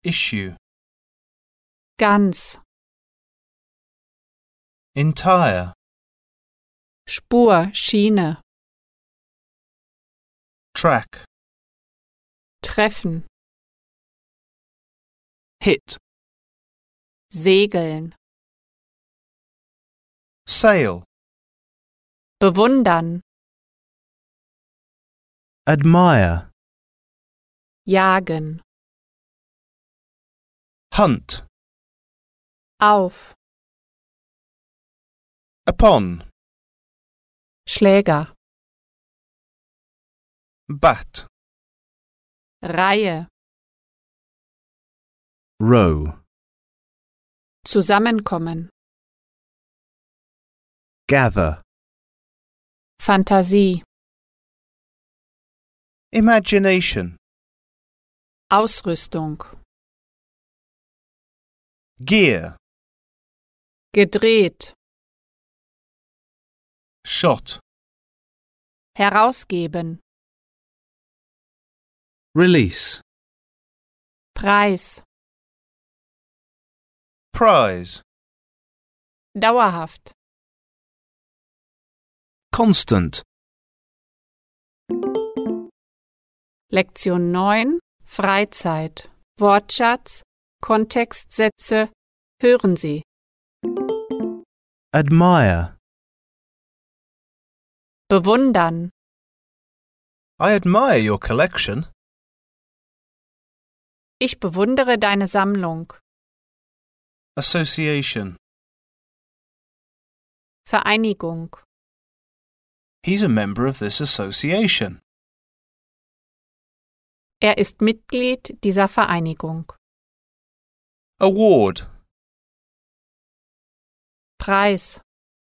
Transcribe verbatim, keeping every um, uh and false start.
issue, ganz, entire, Spur, Schiene, track, treffen, hit, segeln, sail, bewundern, admire, jagen, hunt, auf, upon, Schläger, bat, Reihe, row, zusammenkommen, gather, Fantasie, imagination, Ausrüstung, gear, gedreht, shot, herausgeben, release, Preis, prize, dauerhaft, constant. Lektion neun, Freizeit, Wortschatz, Kontextsätze, hören Sie. Admire. Bewundern, I admire your collection. ich bewundere deine Sammlung. Association. Vereinigung, He's a member of this association. er ist Mitglied dieser Vereinigung. Award. Preis,